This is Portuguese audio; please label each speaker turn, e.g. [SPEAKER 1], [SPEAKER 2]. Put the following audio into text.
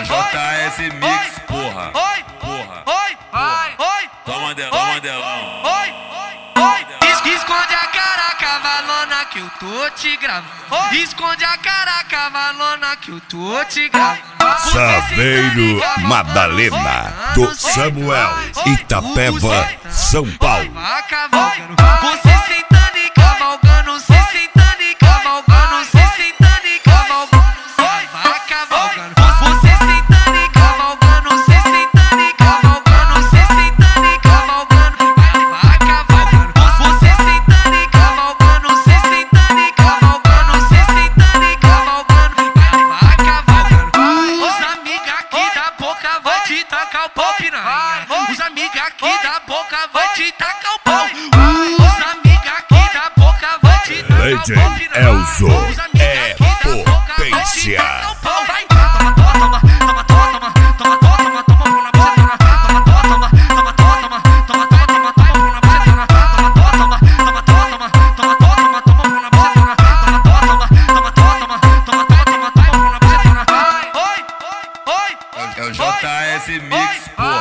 [SPEAKER 1] o JS Mix, porra. Toma delão.
[SPEAKER 2] Esconde a cara, cavalona, que eu tô te gravando. Esconde a cara, cavalona, que eu tô te gravando.
[SPEAKER 3] Saveiro Madalena, do Samuel, Itapeva, São Paulo.
[SPEAKER 2] Você sentando e cavalgando, você sentando e cavalgando, você sentando e cavalgando, vai cavalgando. Você sentando e cavalgando, você sentando e cavalgando, você sentando e cavalgando, vai cavalgando. Você sentando e cavalgando, você sentando e cavalgando, você sentando e cavalgando, vai cavalgando. Os amigos aqui da boca vai te tacar o pau, piranha. Os amigos aqui da boca vai te tacar o pau. Os amigos aqui da boca vai te tacar o pau,
[SPEAKER 3] Legend
[SPEAKER 2] piranha.
[SPEAKER 3] Elzo é potência.
[SPEAKER 1] É o JS Mix, porra.